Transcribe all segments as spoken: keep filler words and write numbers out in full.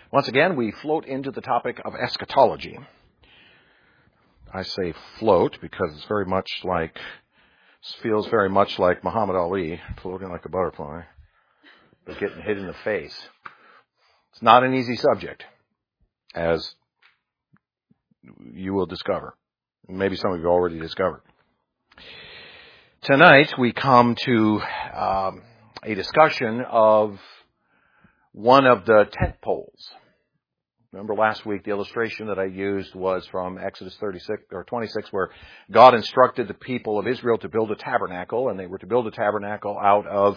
Once again, we float into the topic of eschatology. I say float because it's very much like, feels very much like Muhammad Ali, floating like a butterfly, but getting hit in the face. It's not an easy subject, as you will discover. Maybe some of you already discovered. Tonight we come to um, a discussion of one of the tent poles. Remember last week the illustration that I used was from Exodus thirty-six or twenty-six, where God instructed the people of Israel to build a tabernacle, and they were to build a tabernacle out of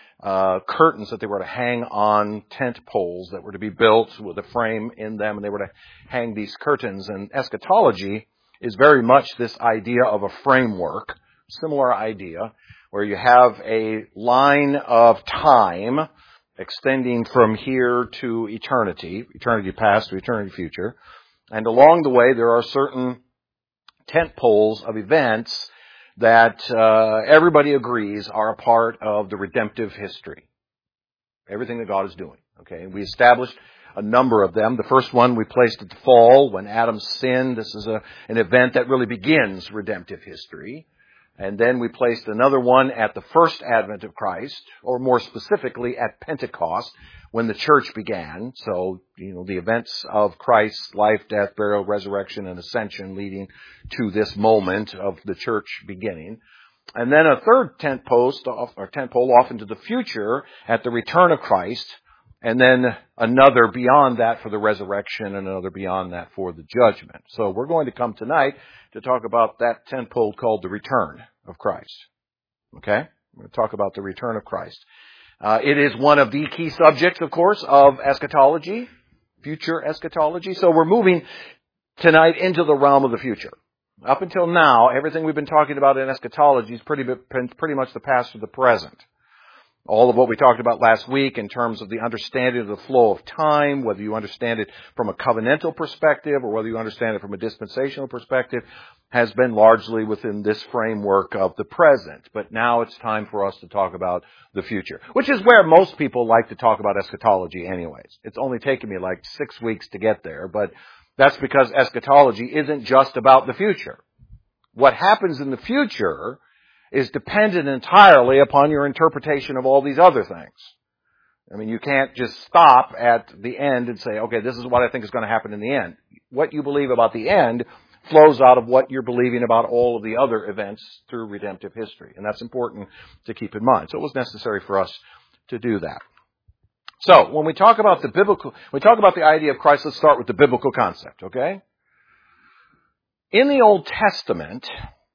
uh curtains that they were to hang on tent poles that were to be built with a frame in them, and they were to hang these curtains. And eschatology is very much this idea of a framework, similar idea, where you have a line of time extending from here to eternity, eternity past to eternity future. And along the way, there are certain tent poles of events that uh, everybody agrees are a part of the redemptive history. Everything that God is doing. Okay, we established a number of them. The first one we placed at the fall, when Adam sinned. This is a, an event that really begins redemptive history. And then we placed another one at the first advent of Christ, or more specifically at Pentecost, when the church began. So, you know, the events of Christ's life, death, burial, resurrection, and ascension leading to this moment of the church beginning. And then a third tent post, or tent pole off into the future at the return of Christ. And then another beyond that for the resurrection, and another beyond that for the judgment. So we're going to come tonight to talk about that tent pole called the return of Christ. Okay? We're going to talk about the return of Christ. Uh, it is one of the key subjects, of course, of eschatology, future eschatology. So we're moving tonight into the realm of the future. Up until now, everything we've been talking about in eschatology is pretty, pretty much the past or the present. All of what we talked about last week in terms of the understanding of the flow of time, whether you understand it from a covenantal perspective or whether you understand it from a dispensational perspective, has been largely within this framework of the present. But now it's time for us to talk about the future, which is where most people like to talk about eschatology anyways. It's only taken me like six weeks to get there, but that's because eschatology isn't just about the future. What happens in the future is dependent entirely upon your interpretation of all these other things. I mean, you can't just stop at the end and say, okay, this is what I think is going to happen in the end. What you believe about the end flows out of what you're believing about all of the other events through redemptive history. And that's important to keep in mind. So it was necessary for us to do that. So when we talk about the biblical, when we talk about the idea of Christ, let's start with the biblical concept, okay? In the Old Testament,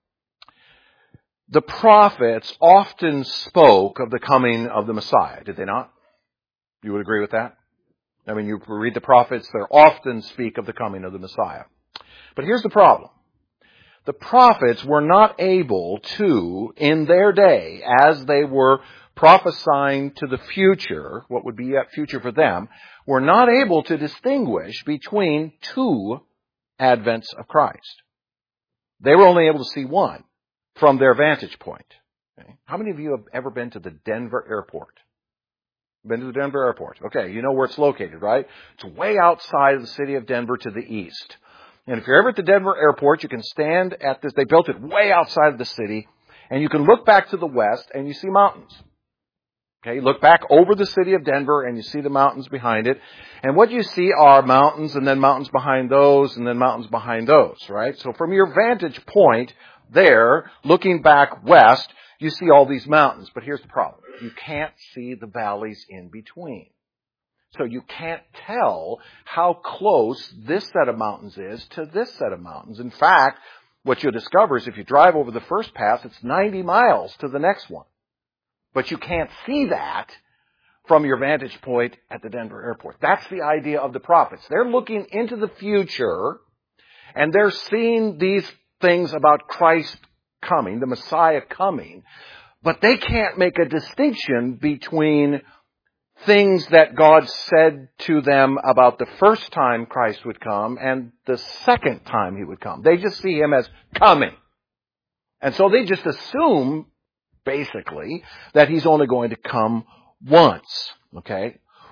the prophets often spoke of the coming of the Messiah, did they not? You would agree with that? I mean, you read the prophets, they often speak of the coming of the Messiah. But here's the problem. The prophets were not able to, in their day, as they were prophesying to the future, what would be yet future for them, were not able to distinguish between two advents of Christ. They were only able to see one from their vantage point. Okay. How many of you have ever been to the Denver airport? Been to the Denver airport? Okay, you know where it's located, right? It's way outside of the city of Denver to the east. And if you're ever at the Denver airport, you can stand at this. They built it way outside of the city, and you can look back to the west and you see mountains. Okay, you look back over the city of Denver and you see the mountains behind it. And what you see are mountains and then mountains behind those and then mountains behind those, right? So from your vantage point there, looking back west, you see all these mountains. But here's the problem. You can't see the valleys in between. So you can't tell how close this set of mountains is to this set of mountains. In fact, what you'll discover is if you drive over the first pass, it's ninety miles to the next one. But you can't see that from your vantage point at the Denver airport. That's the idea of the prophets. They're looking into the future, and they're seeing these things about Christ coming, the Messiah coming, but they can't make a distinction between things that God said to them about the first time Christ would come and the second time he would come. They just see him as coming. And so they just assume, basically, that he's only going to come once. Okay?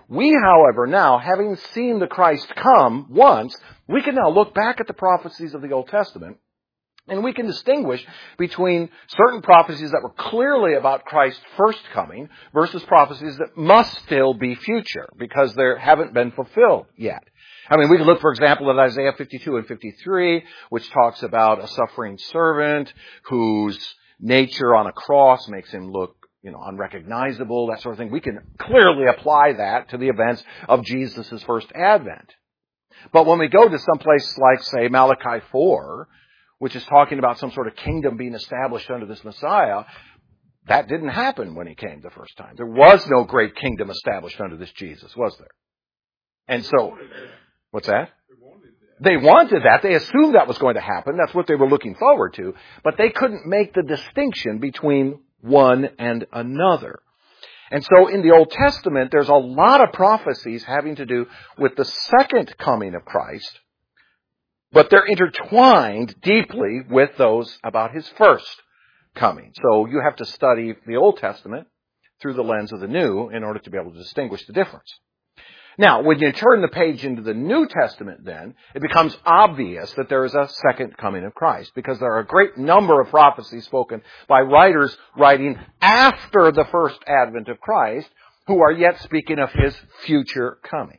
We, however, now, having seen the Christ come once, we can now look back at the prophecies of the Old Testament, and we can distinguish between certain prophecies that were clearly about Christ's first coming versus prophecies that must still be future because they haven't been fulfilled yet. I mean, we can look, for example, at Isaiah fifty-two and fifty-three, which talks about a suffering servant whose nature on a cross makes him look, you know, unrecognizable, that sort of thing. We can clearly apply that to the events of Jesus' first advent. But when we go to some place like, say, Malachi four, which is talking about some sort of kingdom being established under this Messiah, that didn't happen when he came the first time. There was no great kingdom established under this Jesus, was there? And so, what's that? They wanted that. They assumed that was going to happen. That's what they were looking forward to. But they couldn't make the distinction between one and another. And so in the Old Testament, there's a lot of prophecies having to do with the second coming of Christ, but they're intertwined deeply with those about his first coming. So you have to study the Old Testament through the lens of the New in order to be able to distinguish the difference. Now, when you turn the page into the New Testament then, it becomes obvious that there is a second coming of Christ, because there are a great number of prophecies spoken by writers writing after the first advent of Christ who are yet speaking of his future coming.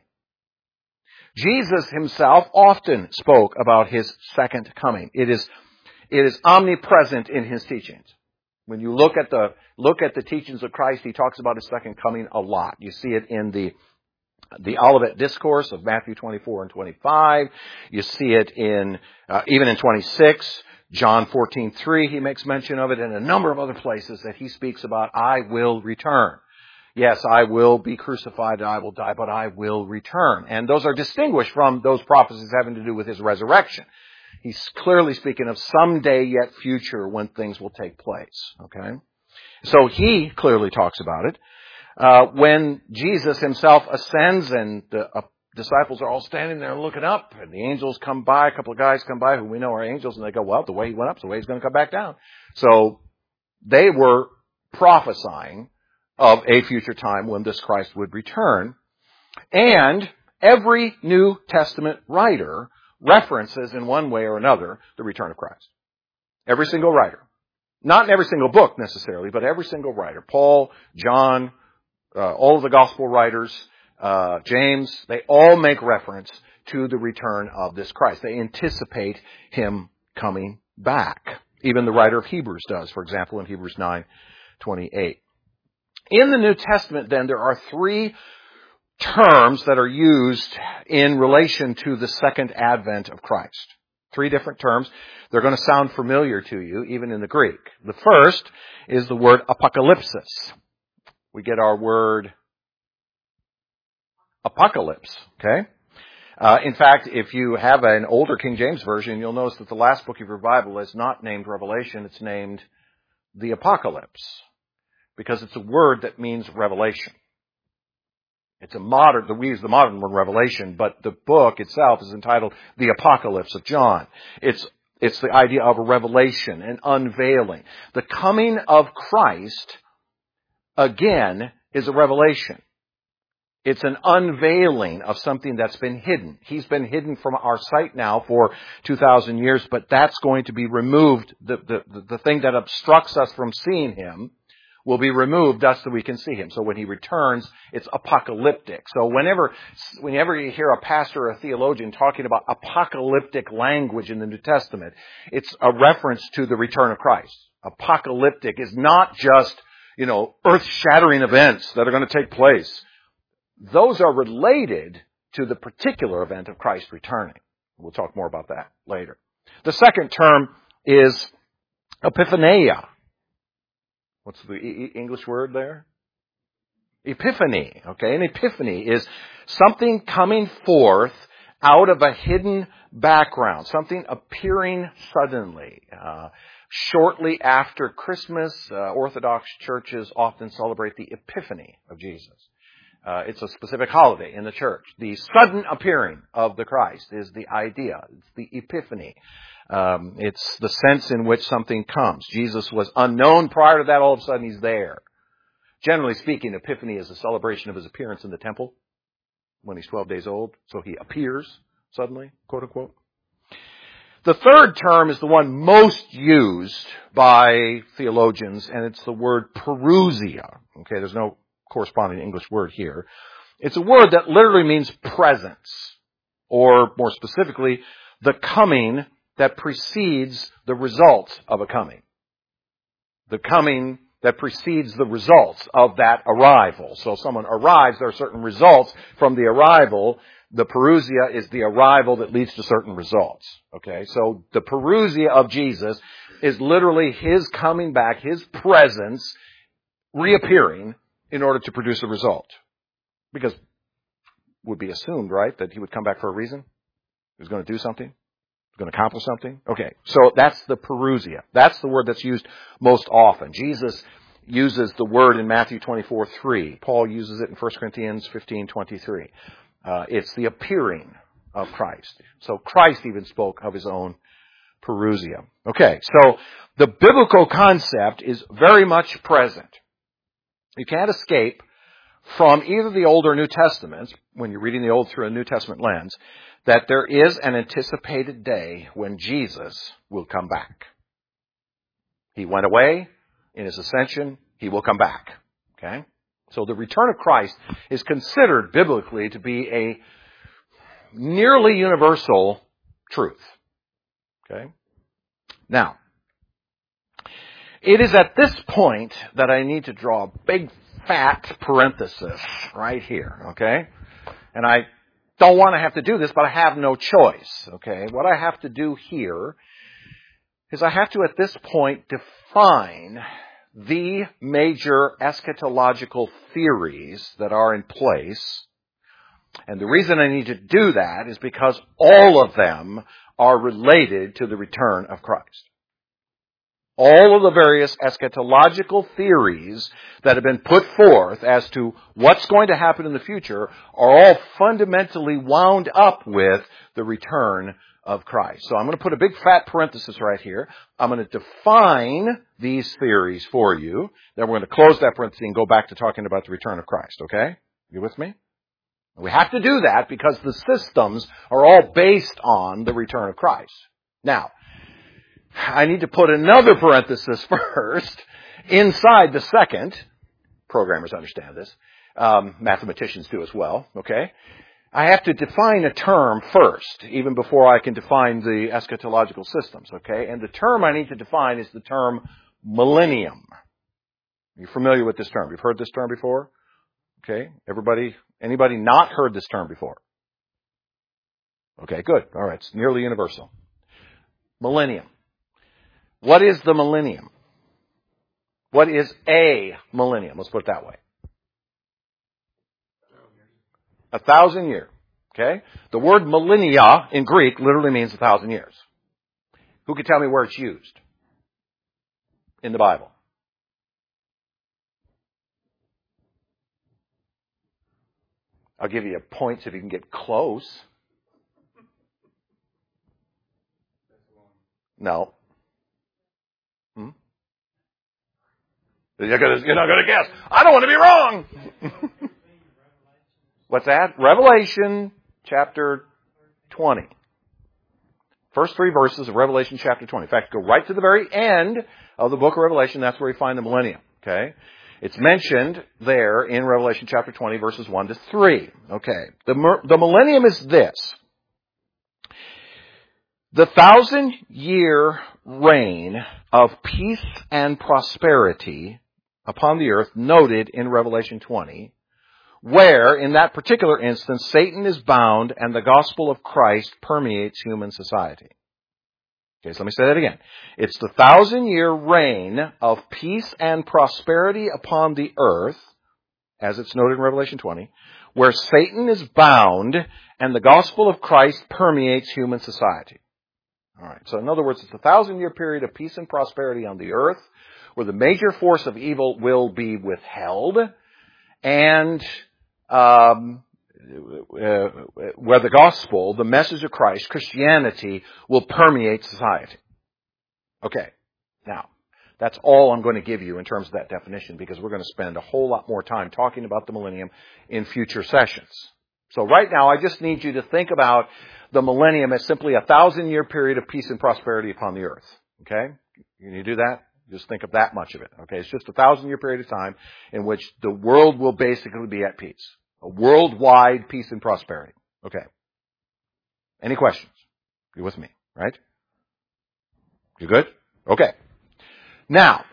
Jesus himself often spoke about his second coming. It is, it is omnipresent in his teachings. When you look at the, look at the teachings of Christ, he talks about his second coming a lot. You see it in the The Olivet Discourse of Matthew twenty-four and twenty-five. You see it in, uh, even in twenty-six, John fourteen three, he makes mention of it, and a number of other places that he speaks about, I will return. Yes, I will be crucified, I will die, but I will return. And those are distinguished from those prophecies having to do with his resurrection. He's clearly speaking of someday yet future when things will take place. Okay? So he clearly talks about it. Uh, when Jesus himself ascends and the uh, disciples are all standing there looking up, and the angels come by, a couple of guys come by who we know are angels, and they go, well, the way he went up is the way he's going to come back down. So they were prophesying of a future time when this Christ would return. And every New Testament writer references in one way or another the return of Christ. Every single writer. Not in every single book necessarily, but every single writer. Paul, John, Uh, all of the gospel writers, uh, James, they all make reference to the return of this Christ. They anticipate him coming back. Even the writer of Hebrews does, for example, in Hebrews nine twenty-eight. In the New Testament, then, there are three terms that are used in relation to the second advent of Christ. Three different terms. They're going to sound familiar to you, even in the Greek. The first is the word apocalypsis. We get our word apocalypse, okay? Uh, in fact, if you have an older King James Version, you'll notice that the last book of your Bible is not named Revelation, it's named the Apocalypse, because it's a word that means revelation. It's a modern, we use the modern word revelation, but the book itself is entitled The Apocalypse of John. It's, it's the idea of a revelation, an unveiling. The coming of Christ, again, is a revelation. It's an unveiling of something that's been hidden. He's been hidden from our sight now for two thousand years, but that's going to be removed. The, the, the thing that obstructs us from seeing him will be removed thus that we can see him. So when he returns, it's apocalyptic. So whenever, whenever you hear a pastor or a theologian talking about apocalyptic language in the New Testament, it's a reference to the return of Christ. Apocalyptic is not just, you know, earth-shattering events that are going to take place. Those are related to the particular event of Christ returning. We'll talk more about that later. The second term is epiphania. What's the e- English word there? Epiphany. Okay, an epiphany is something coming forth out of a hidden background, something appearing suddenly. Uh, shortly after Christmas, uh, Orthodox churches often celebrate the Epiphany of Jesus. Uh, it's a specific holiday in the church. The sudden appearing of the Christ is the idea. It's the Epiphany. Um, it's the sense in which something comes. Jesus was unknown prior to that. All of a sudden, he's there. Generally speaking, Epiphany is a celebration of his appearance in the temple. when he's twelve days old. So he appears suddenly, quote unquote. The third term is the one most used by theologians, and it's the word parousia. Okay, there's no corresponding English word here. It's a word that literally means presence, or more specifically, the coming that precedes the results of a coming. The coming that precedes the results of that arrival. So someone arrives, there are certain results from the arrival. The parousia is the arrival that leads to certain results. Okay, so the parousia of Jesus is literally his coming back, his presence reappearing in order to produce a result. Because it would be assumed, right, that he would come back for a reason? He was going to do something? He was going to accomplish something? Okay, so that's the parousia. That's the word that's used most often. Jesus uses the word in Matthew twenty-four three. Paul uses it in First Corinthians fifteen twenty-three. Uh, it's the appearing of Christ. So Christ even spoke of his own parousia. Okay, so the biblical concept is very much present. You can't escape from either the Old or New Testaments, when you're reading the Old through a New Testament lens, that there is an anticipated day when Jesus will come back. He went away in his ascension. He will come back. Okay? So the return of Christ is considered biblically to be a nearly universal truth. Okay? Now, it is at this point that I need to draw a big fat parenthesis right here. Okay? And I don't want to have to do this, but I have no choice. Okay? What I have to do here is I have to at this point define the major eschatological theories that are in place. And the reason I need to do that is because all of them are related to the return of Christ. All of the various eschatological theories that have been put forth as to what's going to happen in the future are all fundamentally wound up with the return of Christ. So I'm going to put a big fat parenthesis right here. I'm going to define these theories for you. Then we're going to close that parenthesis and go back to talking about the return of Christ. Okay? You with me? We have to do that because the systems are all based on the return of Christ. Now, I need to put another parenthesis first inside the second. Programmers understand this. Um, mathematicians do as well. Okay? I have to define a term first, even before I can define the eschatological systems, okay? And the term I need to define is the term millennium. You're familiar with this term. You've heard this term before? Okay. Everybody, anybody not heard this term before? Okay, good. All right. It's nearly universal. Millennium. What is the millennium? What is a millennium? Let's put it that way. A thousand year. Okay? The word millennia in Greek literally means a thousand years. Who can tell me where it's used in the Bible? I'll give you points if you can get close. No. Hmm? You're, gonna, you're not going to guess. I don't want to be wrong. What's that? Revelation chapter twenty. First three verses of Revelation chapter twenty. In fact, go right to the very end of the book of Revelation. That's where you find the millennium. Okay? It's mentioned there in Revelation chapter twenty, verses one to three. Okay. The, the millennium is this. The thousand year reign of peace and prosperity upon the earth noted in Revelation twenty, where, in that particular instance, Satan is bound and the gospel of Christ permeates human society. Okay, so let me say that again. It's the thousand-year reign of peace and prosperity upon the earth, as it's noted in Revelation twenty, where Satan is bound and the gospel of Christ permeates human society. All right, so in other words, it's a thousand-year period of peace and prosperity on the earth, where the major force of evil will be withheld, and um, uh, where the gospel, the message of Christ, Christianity, will permeate society. Okay, now, that's all I'm going to give you in terms of that definition, because we're going to spend a whole lot more time talking about the millennium in future sessions. So right now, I just need you to think about the millennium as simply a thousand-year period of peace and prosperity upon the earth. Okay? Can you do that? Just think of that much of it. Okay? It's just a thousand-year period of time in which the world will basically be at peace. A worldwide peace and prosperity. Okay. Any questions? You with me, right? You good? Okay. Now,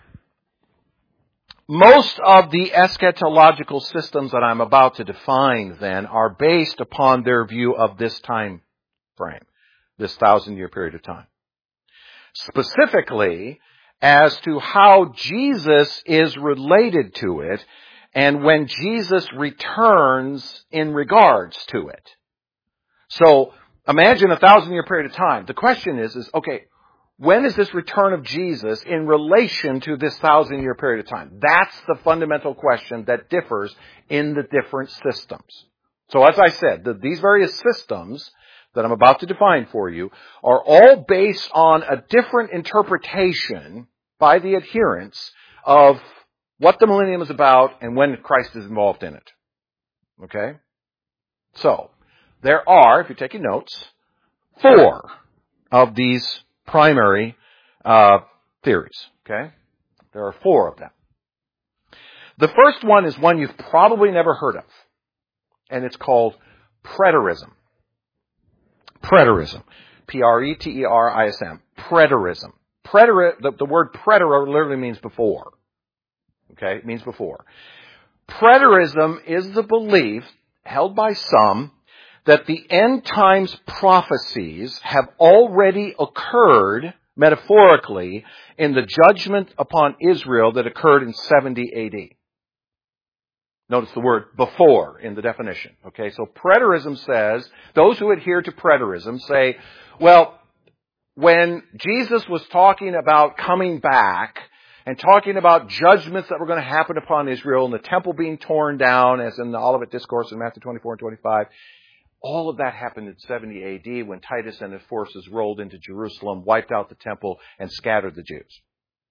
most of the eschatological systems that I'm about to define then are based upon their view of this time frame, this thousand-year period of time. Specifically, as to how Jesus is related to it and when Jesus returns in regards to it. So, imagine a thousand-year period of time. The question is, is, okay, when is this return of Jesus in relation to this thousand-year period of time? That's the fundamental question that differs in the different systems. So as I said, the, these various systems that I'm about to define for you are all based on a different interpretation by the adherents of what the millennium is about and when Christ is involved in it. Okay? So, there are, if you're taking notes, four of these primary uh, theories. Okay? There are four of them. The first one is one you've probably never heard of, and it's called preterism. Preterism. P R E T E R I S M. Preterism. Preter, the, the word preter literally means before. Okay? It means before. Preterism is the belief held by some that the end times prophecies have already occurred, metaphorically, in the judgment upon Israel that occurred in seventy A D. Notice the word before in the definition. Okay, so preterism says, those who adhere to preterism say, well, when Jesus was talking about coming back and talking about judgments that were going to happen upon Israel and the temple being torn down, as in the Olivet Discourse in Matthew twenty-four and twenty-five, all of that happened in seventy A D when Titus and his forces rolled into Jerusalem, wiped out the temple, and scattered the Jews.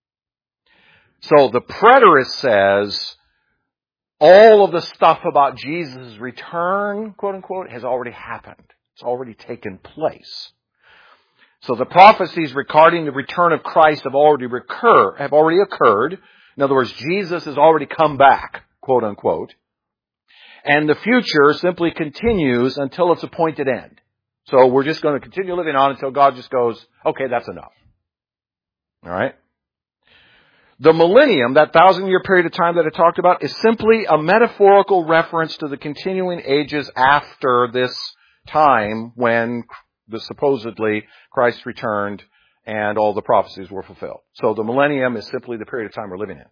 So the preterist says all of the stuff about Jesus' return, quote unquote, has already happened. It's already taken place. So the prophecies regarding the return of Christ have already recur, have already occurred. In other words, Jesus has already come back, quote unquote. And the future simply continues until its appointed end. So we're just going to continue living on until God just goes, okay, that's enough. All right? The millennium, that thousand-year period of time that I talked about, is simply a metaphorical reference to the continuing ages after this time when the supposedly Christ returned and all the prophecies were fulfilled. So the millennium is simply the period of time we're living in,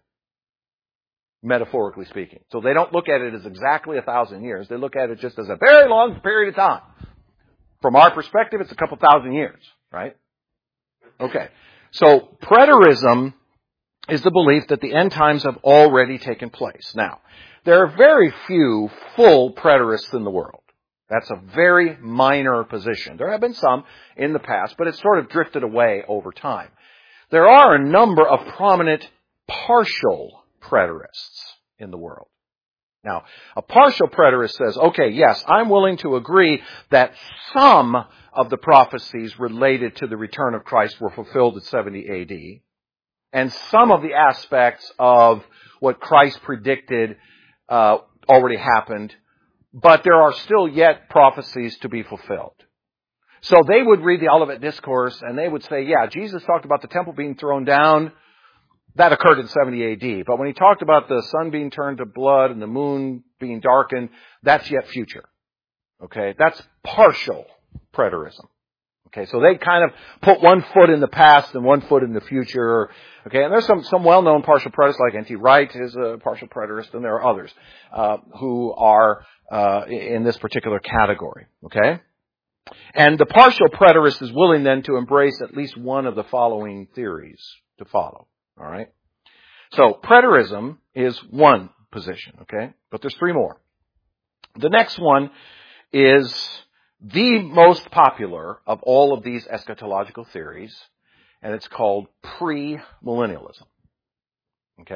metaphorically speaking. So they don't look at it as exactly a thousand years. They look at it just as a very long period of time. From our perspective, it's a couple thousand years, right? Okay. So preterism is the belief that the end times have already taken place. Now, there are very few full preterists in the world. That's a very minor position. There have been some in the past, but it's sort of drifted away over time. There are a number of prominent partial preterists in the world. Now, a partial preterist says, okay, yes, I'm willing to agree that some of the prophecies related to the return of Christ were fulfilled at seventy A D, and some of the aspects of what Christ predicted uh, already happened, but there are still yet prophecies to be fulfilled. So they would read the Olivet Discourse and they would say, yeah, Jesus talked about the temple being thrown down. That occurred in seventy A D. But when he talked about the sun being turned to blood and the moon being darkened, that's yet future. Okay, that's partial preterism. Okay, so they kind of put one foot in the past and one foot in the future. Okay, and there's some, some well-known partial preterists, like N T Wright is a partial preterist, and there are others uh, who are uh, in this particular category. Okay? And the partial preterist is willing then to embrace at least one of the following theories to follow. All right? So preterism is one position, okay? But there's three more. The next one is the most popular of all of these eschatological theories, and it's called premillennialism. Okay?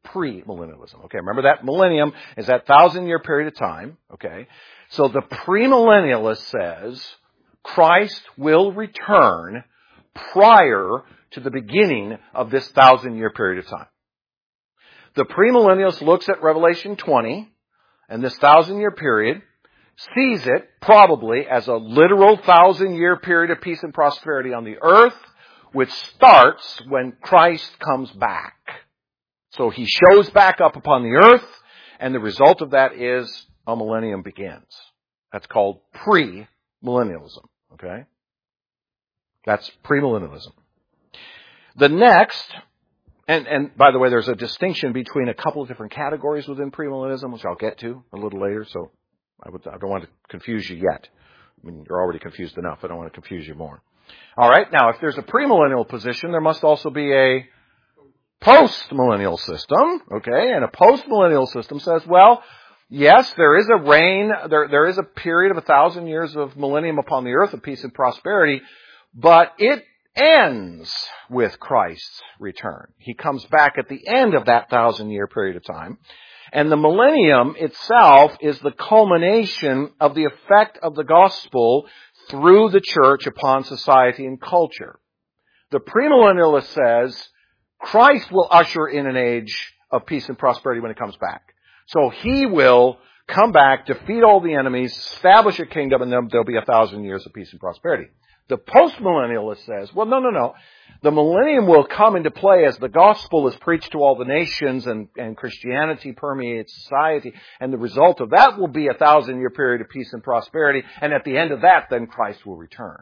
premillennialism. Okay, remember that millennium is that thousand-year period of time. Okay, so the premillennialist says Christ will return prior to the beginning of this thousand-year period of time. The premillennialist looks at Revelation twenty and this thousand-year period, sees it probably as a literal thousand-year period of peace and prosperity on the earth, which starts when Christ comes back. So he shows back up upon the earth, and the result of that is a millennium begins. That's called premillennialism. Okay? That's premillennialism. The next, and, and by the way, there's a distinction between a couple of different categories within premillennialism, which I'll get to a little later, so I, would, I don't want to confuse you yet. I mean, you're already confused enough. I don't want to confuse you more. All right, now, if there's a premillennial position, there must also be a postmillennial system, okay? And a postmillennial system says, well, yes, there is a reign, there, there is a period of a thousand years of millennium upon the earth of peace and prosperity, but it ends with Christ's return. He comes back at the end of that thousand-year period of time. And the millennium itself is the culmination of the effect of the gospel through the church upon society and culture. The premillennialist says Christ will usher in an age of peace and prosperity when he comes back. So he will come back, defeat all the enemies, establish a kingdom, and then there'll be a thousand years of peace and prosperity. The postmillennialist says, well, no, no, no. The millennium will come into play as the gospel is preached to all the nations and, and Christianity permeates society. And the result of that will be a thousand-year period of peace and prosperity. And at the end of that, then Christ will return.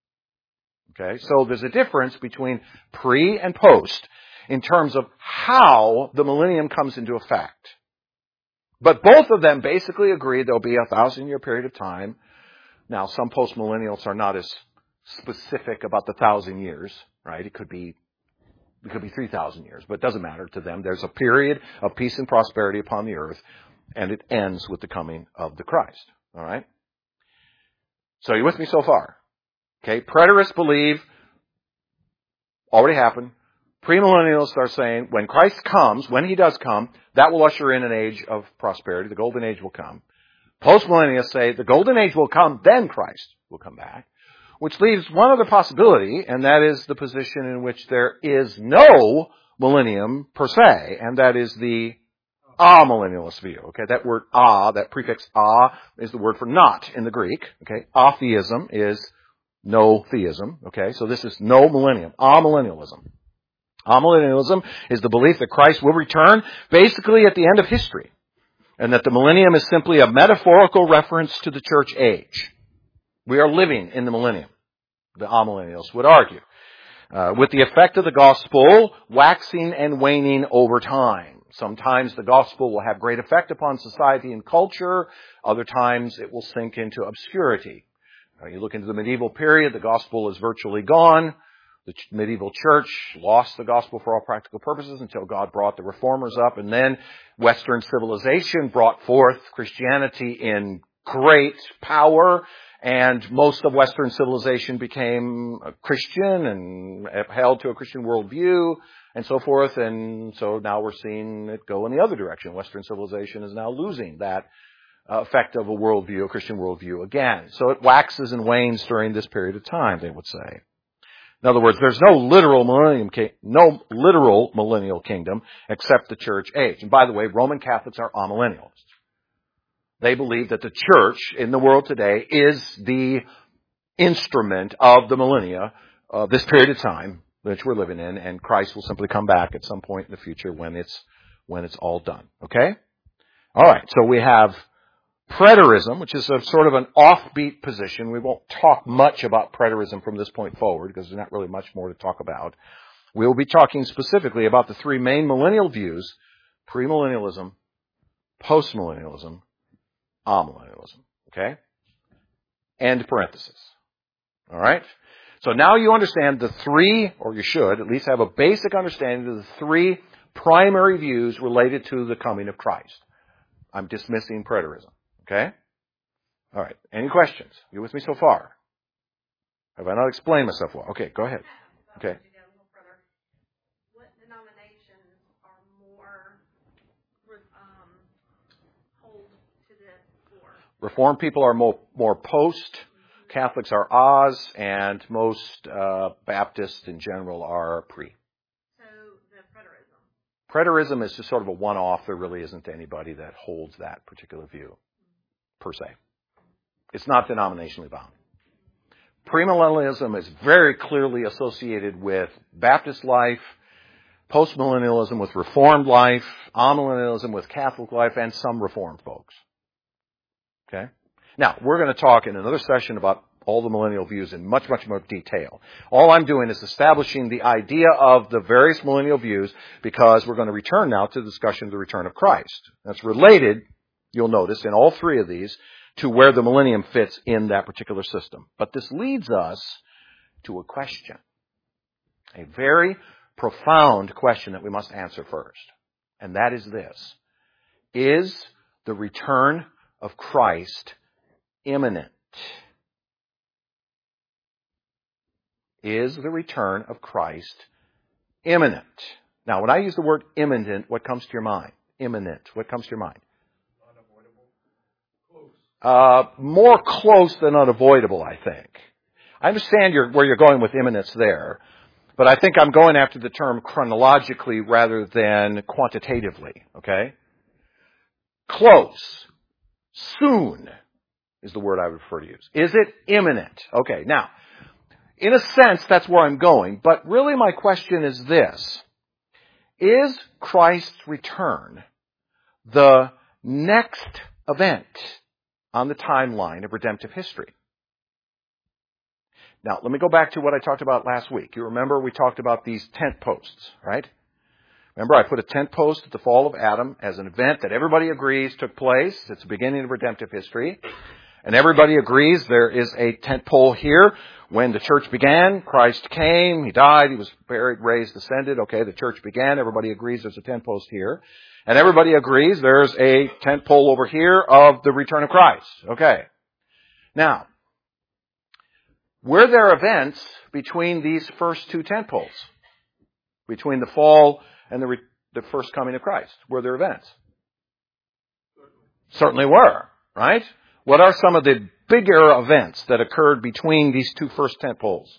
Okay, so there's a difference between pre and post in terms of how the millennium comes into effect. But both of them basically agree there'll be a thousand-year period of time. Now, some postmillennials are not as specific about the thousand years, right? It could be, it could be three thousand years, but it doesn't matter to them. There's a period of peace and prosperity upon the earth, and it ends with the coming of the Christ. All right? So are you with me so far? Okay, preterists believe, already happened. Premillennialists are saying when Christ comes, when he does come, that will usher in an age of prosperity. The golden age will come. Postmillennialists say the golden age will come, then Christ will come back. Which leaves one other possibility, and that is the position in which there is no millennium per se, and that is the amillennialist view. Okay, that word a, that prefix a, is the word for not in the Greek. Okay, atheism is no theism. Okay, so this is no millennium, amillennialism. Amillennialism is the belief that Christ will return basically at the end of history, and that the millennium is simply a metaphorical reference to the church age. We are living in the millennium, the amillennialists would argue, uh, with the effect of the gospel waxing and waning over time. Sometimes the gospel will have great effect upon society and culture. Other times it will sink into obscurity. Uh, you look into the medieval period, the gospel is virtually gone. The ch- medieval church lost the gospel for all practical purposes until God brought the reformers up. And then Western civilization brought forth Christianity in great power. And most of Western civilization became a Christian and held to a Christian worldview and so forth. And so now we're seeing it go in the other direction. Western civilization is now losing that uh, effect of a worldview, a Christian worldview again. So it waxes and wanes during this period of time, they would say. In other words, there's no literal millennium, no literal millennial kingdom except the church age. And by the way, Roman Catholics are amillennialists. They believe that the church in the world today is the instrument of the millennia, uh, this period of time which we're living in, and Christ will simply come back at some point in the future when it's when it's all done. Okay? All right. So we have preterism, which is a sort of an offbeat position. We won't talk much about preterism from this point forward because there's not really much more to talk about. We will be talking specifically about the three main millennial views: premillennialism, postmillennialism, amillennialism. Okay? End parenthesis. All right? So now you understand the three, or you should at least have a basic understanding of the three primary views related to the coming of Christ. I'm dismissing preterism. Okay? All right. Any questions? You with me so far? Have I not explained myself well? Okay, go ahead. Okay. What denominations are more Reformed people are more, more post, Catholics are Oz, and most uh, Baptists in general are pre. So the preterism. Preterism is just sort of a one-off. There really isn't anybody that holds that particular view, per se. It's not denominationally bound. Premillennialism is very clearly associated with Baptist life, postmillennialism with Reformed life, amillennialism with Catholic life, and some Reformed folks. Okay? Now, we're going to talk in another session about all the millennial views in much, much more detail. All I'm doing is establishing the idea of the various millennial views because we're going to return now to the discussion of the return of Christ. That's related, you'll notice, in all three of these, to where the millennium fits in that particular system. But this leads us to a question. A very profound question that we must answer first. And that is this. Is the return of Christ imminent? Is the return of Christ imminent? Now, when I use the word imminent, what comes to your mind? Imminent. What comes to your mind? Uh, more close than unavoidable, I think. I understand your, where you're going with imminence there, but I think I'm going after the term chronologically rather than quantitatively, okay? Close. Soon is the word I would prefer to use. Is it imminent? Okay, now, in a sense, that's where I'm going, but really my question is this. Is Christ's return the next event on the timeline of redemptive history? Now, let me go back to what I talked about last week. You remember we talked about these tent posts, right? Remember, I put a tent post at the fall of Adam as an event that everybody agrees took place. It's the beginning of redemptive history. And everybody agrees there is a tent pole here. When the church began, Christ came, He died, He was buried, raised, ascended. Okay, the church began. Everybody agrees there's a tent post here. And everybody agrees there's a tent pole over here of the return of Christ. Okay. Now, were there events between these first two tent poles? Between the fall and the, re- the first coming of Christ? Were there events? Certainly were, right? What are some of the bigger events that occurred between these two first tent poles?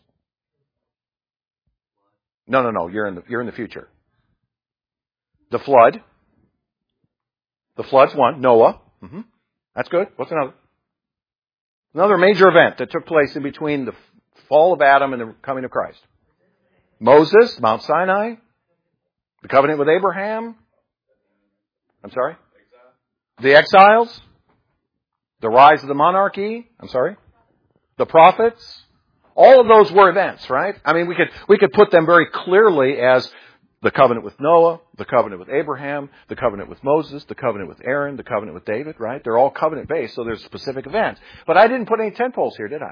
No, no, no. You're in the, you're in the future. The flood. The flood's one. Noah. Mm-hmm. That's good. What's another? Another major event that took place in between the fall of Adam and the coming of Christ. Moses, Mount Sinai. The covenant with Abraham. I'm sorry? The exiles. The rise of the monarchy. I'm sorry? The prophets. All of those were events, right? I mean, we could, we could put them very clearly as the covenant with Noah, the covenant with Abraham, the covenant with Moses, the covenant with Aaron, the covenant with David, right? They're all covenant-based, so there's specific events. But I didn't put any tent poles here, did I?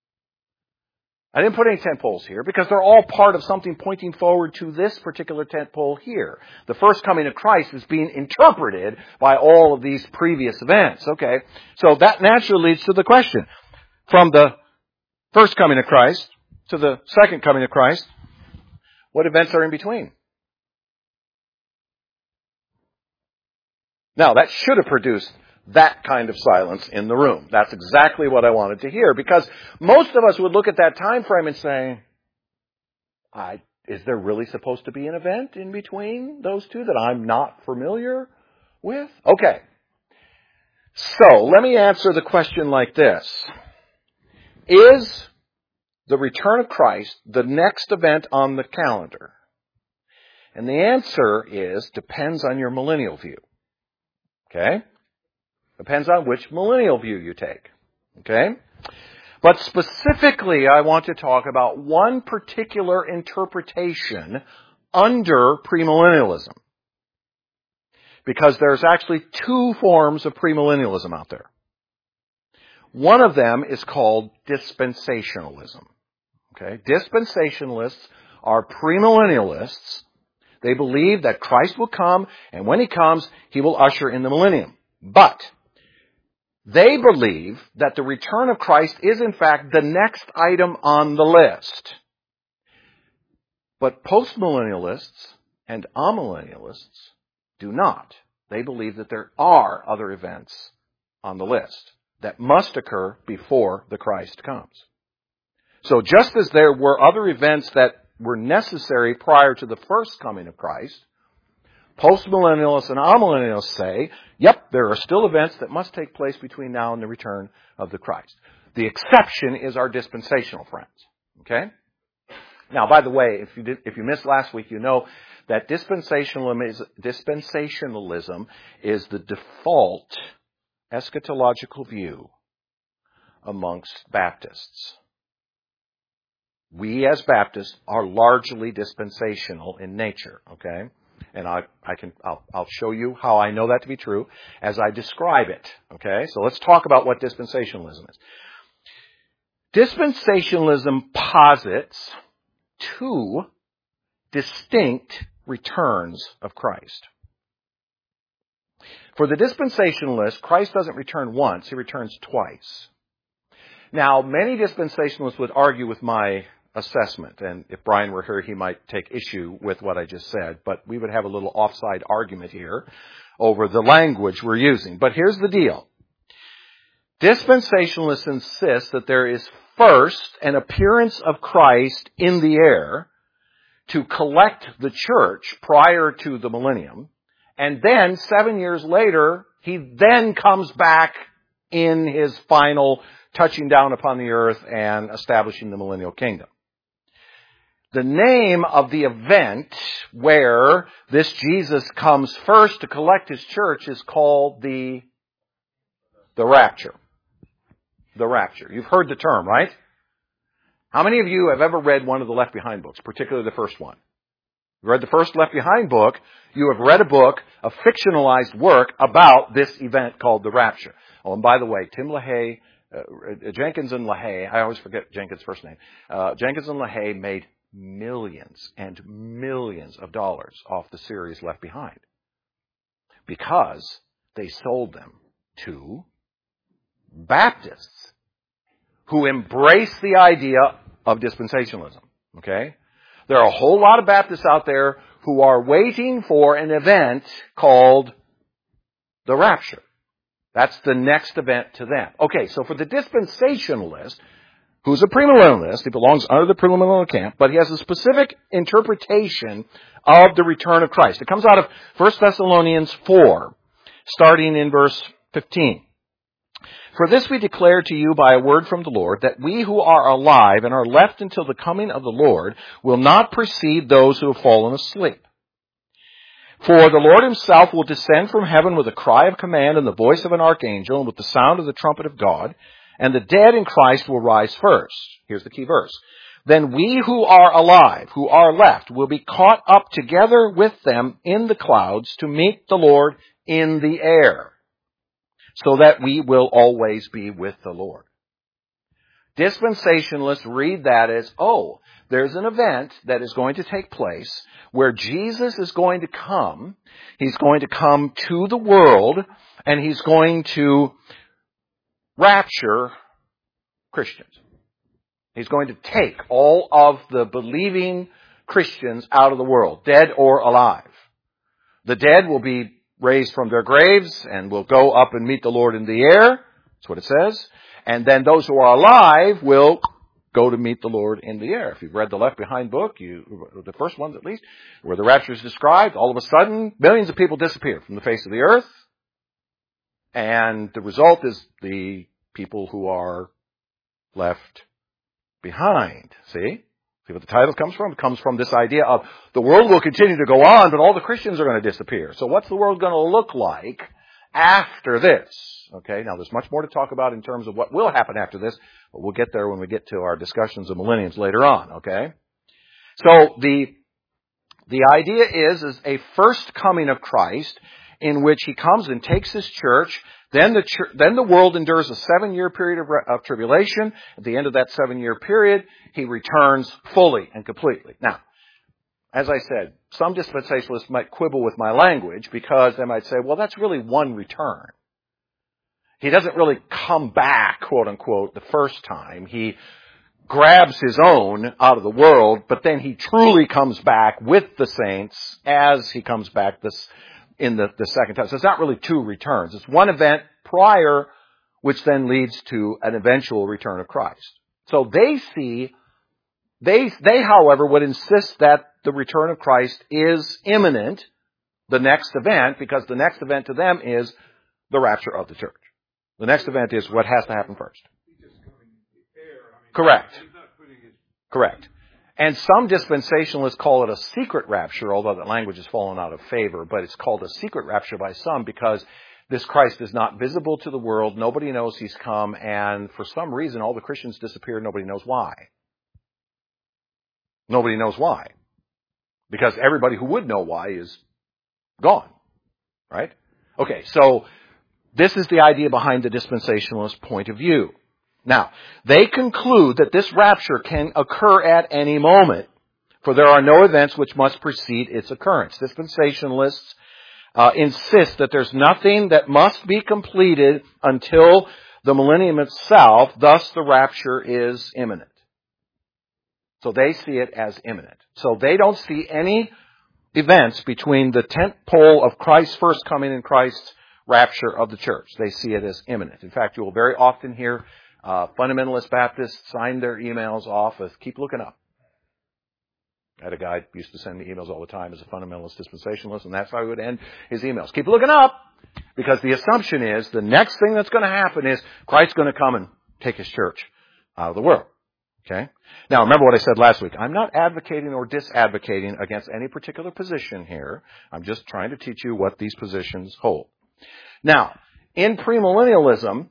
I didn't put any tent poles here because they're all part of something pointing forward to this particular tent pole here. The first coming of Christ is being interpreted by all of these previous events, okay? So that naturally leads to the question. From the first coming of Christ to the second coming of Christ, what events are in between? Now, that should have produced that kind of silence in the room. That's exactly what I wanted to hear, because most of us would look at that time frame and say, I, is there really supposed to be an event in between those two that I'm not familiar with? Okay. So, let me answer the question like this. Is the return of Christ the next event on the calendar? And the answer is, depends on your millennial view. Okay? Depends on which millennial view you take. Okay? But specifically, I want to talk about one particular interpretation under premillennialism. Because there's actually two forms of premillennialism out there. One of them is called dispensationalism. Okay? Dispensationalists are premillennialists. They believe that Christ will come, and when He comes, He will usher in the millennium. But they believe that the return of Christ is, in fact, the next item on the list. But postmillennialists and amillennialists do not. They believe that there are other events on the list. that must occur before the Christ comes. So just as there were other events that were necessary prior to the first coming of Christ, postmillennialists and amillennialists say, yep, there are still events that must take place between now and the return of the Christ. The exception is our dispensational friends. Okay? Now, by the way, if you did, if you missed last week, you know that dispensationalism is, dispensationalism is the default eschatological view amongst Baptists. We as Baptists are largely dispensational in nature, okay? And I, I can, I'll, I'll show you how I know that to be true as I describe it, okay? So let's talk about what dispensationalism is. Dispensationalism posits two distinct returns of Christ. For the dispensationalist, Christ doesn't return once, he returns twice. Now, many dispensationalists would argue with my assessment, and if Brian were here, he might take issue with what I just said, but we would have a little offside argument here over the language we're using. But here's the deal. Dispensationalists insist that there is first an appearance of Christ in the air to collect the church prior to the millennium, and then seven years later, he then comes back in his final touching down upon the earth and establishing the millennial kingdom. The name of the event where this Jesus comes first to collect his church is called the, the rapture. The rapture. You've heard the term, right? How many of you have ever read one of the Left Behind books, particularly the first one? You read the first Left Behind book, you have read a book, a fictionalized work about this event called the rapture. Oh, and by the way, Tim LaHaye, uh, Jenkins and LaHaye, I always forget Jenkins' first name, uh, Jenkins and LaHaye made millions and millions of dollars off the series Left Behind because they sold them to Baptists who embrace the idea of dispensationalism. Okay? There are a whole lot of Baptists out there who are waiting for an event called the rapture. That's the next event to them. Okay, so for the dispensationalist, who's a premillennialist, he belongs under the premillennial camp, but he has a specific interpretation of the return of Christ. It comes out of First Thessalonians four, starting in verse fifteen. For this we declare to you by a word from the Lord, that we who are alive and are left until the coming of the Lord will not precede those who have fallen asleep. For the Lord himself will descend from heaven with a cry of command and the voice of an archangel and with the sound of the trumpet of God, and the dead in Christ will rise first. Here's the key verse. Then we who are alive, who are left, will be caught up together with them in the clouds to meet the Lord in the air, so that we will always be with the Lord. Dispensationalists read that as, oh, there's an event that is going to take place where Jesus is going to come. He's going to come to the world, and he's going to rapture Christians. He's going to take all of the believing Christians out of the world, dead or alive. The dead will be raised from their graves and will go up and meet the Lord in the air. That's what it says. And then those who are alive will go to meet the Lord in the air. If you've read the Left Behind book, you, the first ones at least, where the rapture is described, all of a sudden, millions of people disappear from the face of the earth. And the result is the people who are left behind. See? See what the title comes from? It comes from this idea of the world will continue to go on, but all the Christians are going to disappear. So what's the world going to look like after this? Okay, now there's much more to talk about in terms of what will happen after this, but we'll get there when we get to our discussions of millenniums later on, okay? So the, the idea is, is a first coming of Christ in which he comes and takes his church. Then the church, then the world endures a seven-year period of, of tribulation. At the end of that seven-year period, he returns fully and completely. Now, as I said, some dispensationalists might quibble with my language because they might say, well, that's really one return. He doesn't really come back, quote unquote, the first time. He grabs his own out of the world, but then he truly comes back with the saints as he comes back this in the, the second time. So it's not really two returns. It's one event prior which then leads to an eventual return of Christ. So they see, they, they, however, would insist that the return of Christ is imminent, the next event, because the next event to them is the rapture of the church. The next event is what has to happen first. Correct. Correct. And some dispensationalists call it a secret rapture, although that language has fallen out of favor, but it's called a secret rapture by some because this Christ is not visible to the world, nobody knows he's come, and for some reason all the Christians disappeared, nobody knows why. Nobody knows why. Because everybody who would know why is gone. Right? Okay, so this is the idea behind the dispensationalist point of view. Now, they conclude that this rapture can occur at any moment, for there are no events which must precede its occurrence. Dispensationalists uh, insist that there's nothing that must be completed until the millennium itself, thus the rapture is imminent. So they see it as imminent. So they don't see any events between the tenth pole of Christ's first coming and Christ's rapture of the church. They see it as imminent. In fact, you will very often hear uh, fundamentalist Baptists sign their emails off with, keep looking up. I had a guy who used to send me emails all the time as a fundamentalist dispensationalist, and that's how he would end his emails. Keep looking up! Because the assumption is the next thing that's going to happen is Christ's going to come and take his church out of the world. Okay? Now, remember what I said last week. I'm not advocating or disadvocating against any particular position here. I'm just trying to teach you what these positions hold. Now, in premillennialism,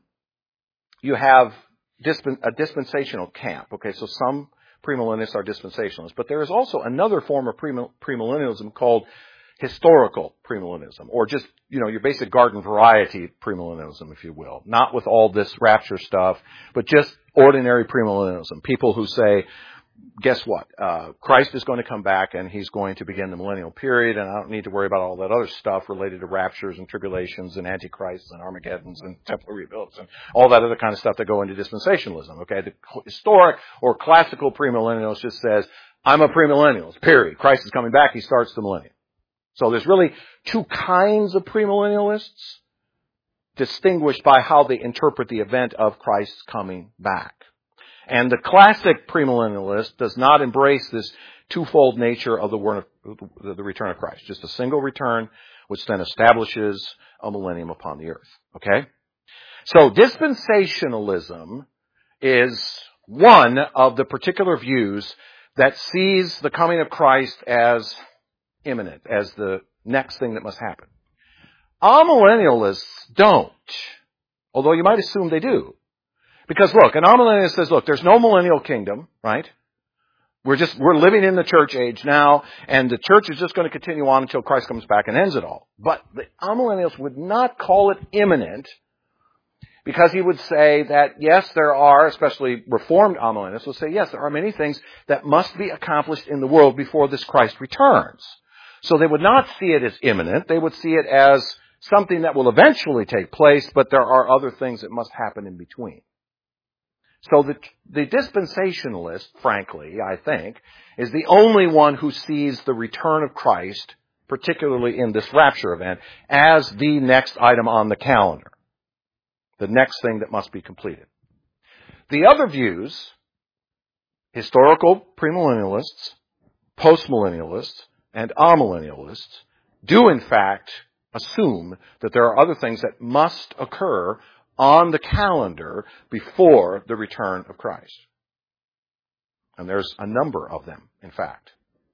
you have disp- a dispensational camp. Okay, so some premillennialists are dispensationalists, but there is also another form of premillennialism called historical premillennialism, or just, you know, your basic garden variety premillennialism, if you will. Not with all this rapture stuff, but just ordinary premillennialism. People who say, guess what? Uh, Christ is going to come back and he's going to begin the millennial period, and I don't need to worry about all that other stuff related to raptures and tribulations and antichrists and Armageddons and temple rebuilds and all that other kind of stuff that go into dispensationalism. Okay, the historic or classical premillennialist just says, I'm a premillennialist, period. Christ is coming back, he starts the millennium. So there's really two kinds of premillennialists, distinguished by how they interpret the event of Christ's coming back. And the classic premillennialist does not embrace this twofold nature of the, word of, the return of Christ. Just a single return, which then establishes a millennium upon the earth. Okay? So dispensationalism is one of the particular views that sees the coming of Christ as imminent, as the next thing that must happen. Amillennialists don't, although you might assume they do. Because look, an amillennialist says, look, there's no millennial kingdom, right? We're just, we're living in the church age now, and the church is just going to continue on until Christ comes back and ends it all. But the amillennialist would not call it imminent, because he would say that, yes, there are, especially Reformed amillennialists will say, yes, there are many things that must be accomplished in the world before this Christ returns. So they would not see it as imminent. They would see it as something that will eventually take place, but there are other things that must happen in between. So the, the dispensationalist, frankly, I think, is the only one who sees the return of Christ, particularly in this rapture event, as the next item on the calendar. The next thing that must be completed. The other views, historical premillennialists, postmillennialists, and amillennialists, do in fact assume that there are other things that must occur on the calendar before the return of Christ. And there's a number of them, in fact.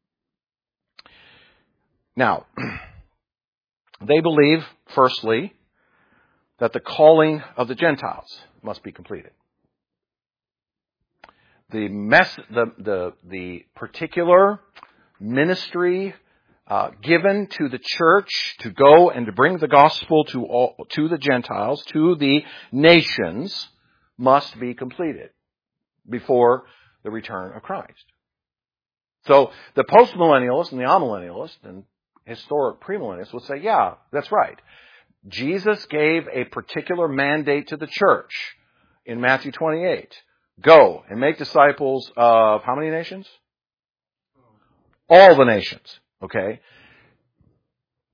Now, they believe, firstly, that the calling of the Gentiles must be completed. The mess, the, the, the particular ministry uh, given to the church to go and to bring the gospel to all, to the Gentiles, to the nations, must be completed before the return of Christ. So the postmillennialists and the amillennialists and historic premillennialists would say, yeah, that's right. Jesus gave a particular mandate to the church in Matthew twenty-eight. Go and make disciples of how many nations? All the nations. Okay?